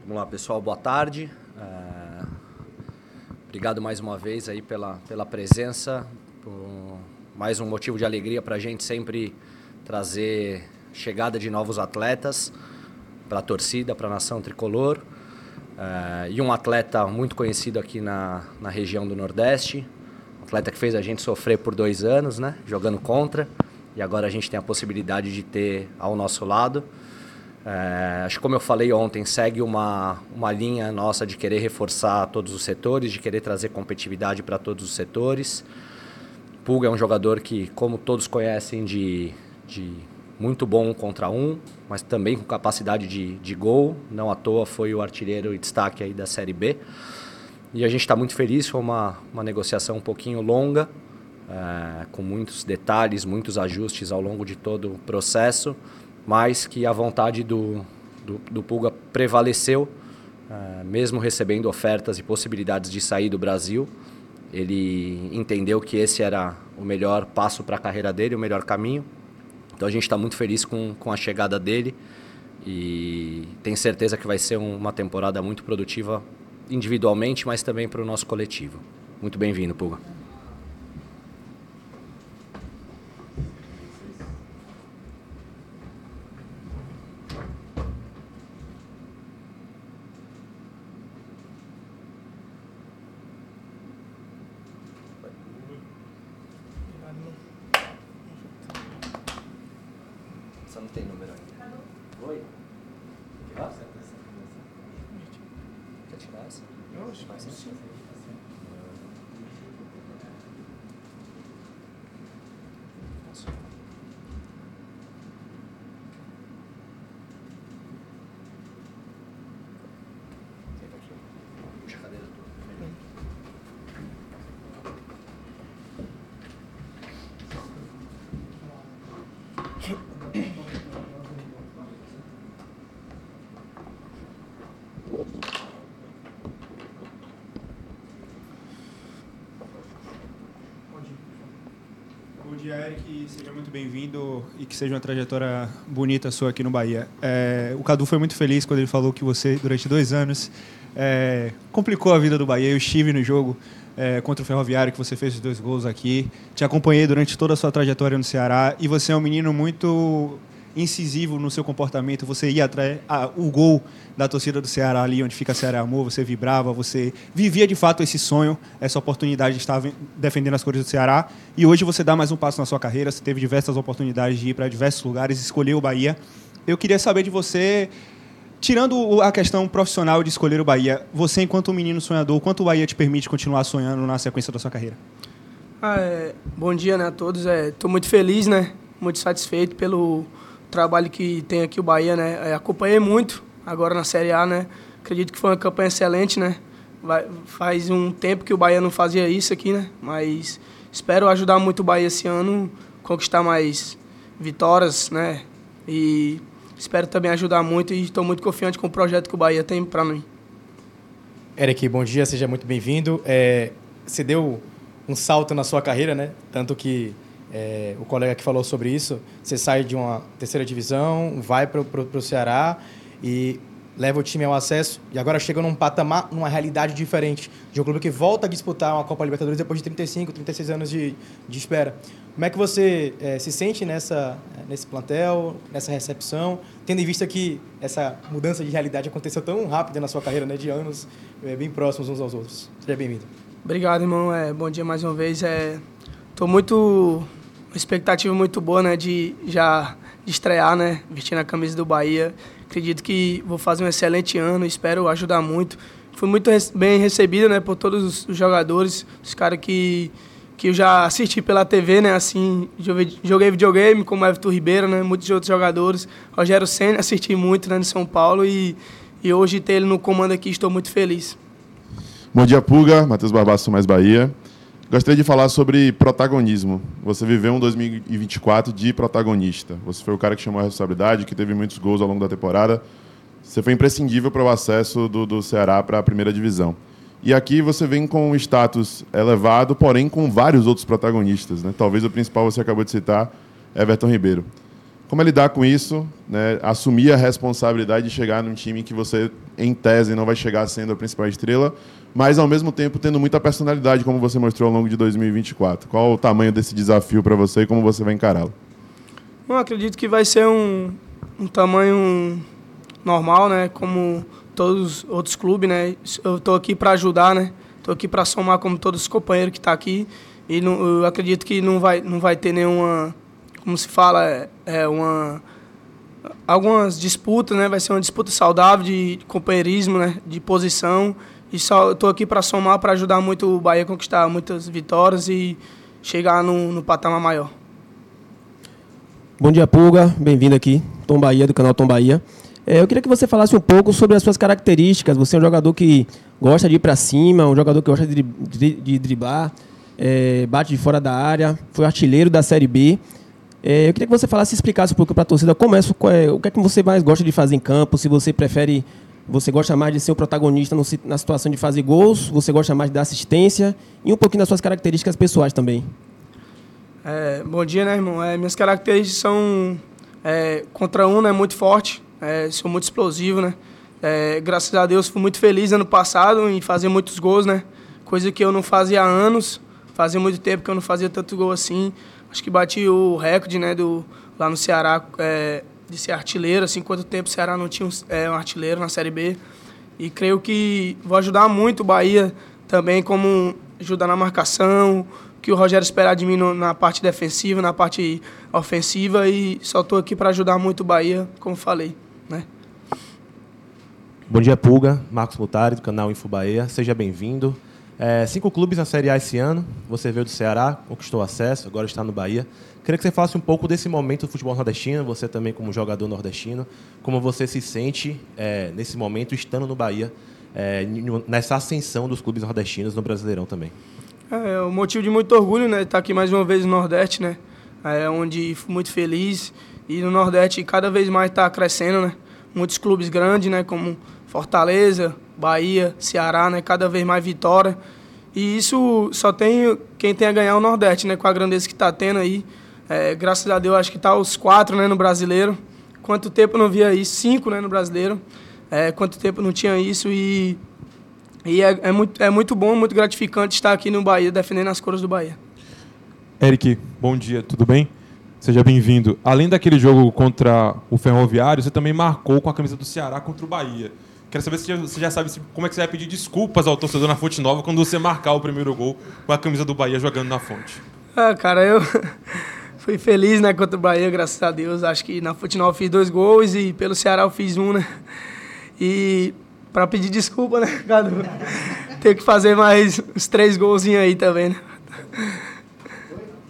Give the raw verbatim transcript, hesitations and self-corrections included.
Vamos lá, pessoal, boa tarde. É... Obrigado mais uma vez aí pela, pela presença. Por mais um motivo de alegria para a gente sempre trazer chegada de novos atletas para a torcida, para a nação tricolor. É... E um atleta muito conhecido aqui na, na região do Nordeste. Um atleta que fez a gente sofrer por dois anos, né? Jogando contra. E agora a gente tem a possibilidade de ter ao nosso lado. É, acho que, como eu falei ontem, segue uma, uma linha nossa de querer reforçar todos os setores, de querer trazer competitividade para todos os setores. Pulga é um jogador que, como todos conhecem, de, de muito bom contra um, mas também com capacidade de, de gol. Não à toa foi o artilheiro e destaque aí da Série B. E a gente está muito feliz, foi uma, uma negociação um pouquinho longa, é, com muitos detalhes, muitos ajustes ao longo de todo o processo, mas que a vontade do, do, do Pulga prevaleceu, uh, mesmo recebendo ofertas e possibilidades de sair do Brasil. Ele entendeu que esse era o melhor passo para a carreira dele, o melhor caminho. Então a gente está muito feliz com, com a chegada dele e tem certeza que vai ser um, uma temporada muito produtiva individualmente, mas também para o nosso coletivo. Muito bem-vindo, Pulga. Não tem número ainda. Oi? Ah? Quer tirar essa? Não, acho que sim. Puxa a cadeira toda. Bom dia, Eric. Seja muito bem-vindo e que seja uma trajetória bonita sua aqui no Bahia. É, o Cadu foi muito feliz quando ele falou que você, durante dois anos, é, complicou a vida do Bahia. Eu estive no jogo é, contra o Ferroviário, que você fez os dois gols aqui. Te acompanhei durante toda a sua trajetória no Ceará e você é um menino muito incisivo no seu comportamento. Você ia atrás ah, o gol da torcida do Ceará ali, onde fica Ceará Amor, você vibrava, você vivia de fato esse sonho, essa oportunidade de estar defendendo as cores do Ceará, e hoje você dá mais um passo na sua carreira, você teve diversas oportunidades de ir para diversos lugares, escolheu o Bahia. Eu queria saber de você, tirando a questão profissional de escolher o Bahia, você enquanto um menino sonhador, quanto o Bahia te permite continuar sonhando na sequência da sua carreira? Ah, é, bom dia, né, a todos. Estou é, muito feliz, né, muito satisfeito pelo trabalho que tem aqui o Bahia, né? É, acompanhei muito agora na Série A, né? Acredito que foi uma campanha excelente, né? Vai, faz um tempo que o Bahia não fazia isso aqui, né? Mas espero ajudar muito o Bahia esse ano, conquistar mais vitórias, né? E espero também ajudar muito e estou muito confiante com o projeto que o Bahia tem para mim. Eric, bom dia, seja muito bem-vindo. É, você deu um salto na sua carreira, né? Tanto que É, o colega que falou sobre isso, você sai de uma terceira divisão, vai para o Ceará e leva o time ao acesso e agora chega num patamar, numa realidade diferente, de um clube que volta a disputar uma Copa Libertadores depois de trinta e cinco, trinta e seis anos de, de espera. Como é que você é, se sente nessa, nesse plantel, nessa recepção, tendo em vista que essa mudança de realidade aconteceu tão rápido na sua carreira, né, de anos é, bem próximos uns aos outros? Seja bem-vindo. Obrigado, irmão. É, bom dia mais uma vez. Estou é, muito... Uma expectativa muito boa, né, de já de estrear, né, vestindo a camisa do Bahia. Acredito que vou fazer um excelente ano, espero ajudar muito. Fui muito bem recebido, né, por todos os jogadores, os caras que, que eu já assisti pela T V, né, assim, joguei, joguei videogame, como Everton Ribeiro, né, muitos outros jogadores. Rogério Ceni, assisti muito, né, no São Paulo e, e hoje ter ele no comando aqui, estou muito feliz. Bom dia, Pulga. Matheus Barbaço, Mais Bahia. Gostaria de falar sobre protagonismo. Você viveu um dois mil e vinte e quatro de protagonista. Você foi o cara que chamou a responsabilidade, que teve muitos gols ao longo da temporada. Você foi imprescindível para o acesso do, do Ceará para a primeira divisão. E aqui você vem com um status elevado, porém com vários outros protagonistas, né? Talvez o principal você acabou de citar, Everton Ribeiro. Como é lidar com isso, né? Assumir a responsabilidade de chegar num time que você, em tese, não vai chegar sendo a principal estrela, mas, ao mesmo tempo, tendo muita personalidade, como você mostrou ao longo de dois mil e vinte e quatro. Qual o tamanho desse desafio para você e como você vai encará-lo? Eu acredito que vai ser um, um tamanho normal, né? Como todos os outros clubes, né? Eu estou aqui para ajudar, né? Estou aqui para somar como todos os companheiros que estão tá aqui. E não, eu acredito que não vai, não vai ter nenhuma... Como se fala, é, é uma... Algumas disputas, né? Vai ser uma disputa saudável de, de companheirismo, né? De posição. E só estou aqui para somar, para ajudar muito o Bahia a conquistar muitas vitórias e chegar no, no patamar maior. Bom dia, Pulga. Bem-vindo aqui. Tom Bahia, do canal Tom Bahia. É, eu queria que você falasse um pouco sobre as suas características. Você é um jogador que gosta de ir para cima, um jogador que gosta de, de, de driblar, é, bate de fora da área, foi artilheiro da Série B. É, eu queria que você falasse e explicasse um pouco para a torcida como é, é, o que é que você mais gosta de fazer em campo, se você prefere, você gosta mais de ser o protagonista no, na situação de fazer gols, você gosta mais de dar assistência e um pouquinho das suas características pessoais também. É, bom dia, né, irmão? É, minhas características são é, contra um, né, muito forte, é, sou muito explosivo, né? É, graças a Deus fui muito feliz ano passado em fazer muitos gols, né? Coisa que eu não fazia há anos, fazia muito tempo que eu não fazia tanto gol assim. Acho que bati o recorde, né, do, lá no Ceará é, de ser artilheiro, assim, quanto tempo o Ceará não tinha um, é, um artilheiro na Série B. E creio que vou ajudar muito o Bahia também, como ajudar na marcação, que o Rogério esperar de mim no, na parte defensiva, na parte ofensiva, e só estou aqui para ajudar muito o Bahia, como falei, né? Bom dia, Pulga. Marcos Mutari, do canal Info Bahia. Seja bem-vindo. É, cinco clubes na Série A esse ano. Você veio do Ceará, conquistou acesso, agora está no Bahia. Queria que você falasse um pouco desse momento do futebol nordestino, você também como jogador nordestino, como você se sente é, nesse momento estando no Bahia, é, nessa ascensão dos clubes nordestinos no Brasileirão também. É um motivo de muito orgulho, né? Estar aqui mais uma vez no Nordeste, né? É, onde fui muito feliz. E no Nordeste cada vez mais está crescendo, né? Muitos clubes grandes, né? Como Fortaleza, Bahia, Ceará, né? Cada vez mais vitória. E isso só tem quem tem a ganhar o Nordeste, né? Com a grandeza que está tendo aí. É, graças a Deus, acho que está os quatro, né? No Brasileiro. Quanto tempo eu não via isso? Cinco, né? No Brasileiro. É, quanto tempo não tinha isso e... E é, é, muito, é muito bom, muito gratificante estar aqui no Bahia, defendendo as cores do Bahia. Eric, bom dia, tudo bem? Seja bem-vindo. Além daquele jogo contra o Ferroviário, você também marcou com a camisa do Ceará contra o Bahia. Quero saber se você já sabe como é que você vai pedir desculpas ao torcedor na Fonte Nova quando você marcar o primeiro gol com a camisa do Bahia jogando na Fonte. Ah, cara, eu fui feliz, né, contra o Bahia, graças a Deus. Acho que na Fonte Nova eu fiz dois gols e pelo Ceará eu fiz um, né? E... Pra pedir desculpa, né, Cadu? Tem que fazer mais uns três golzinhos aí também, né?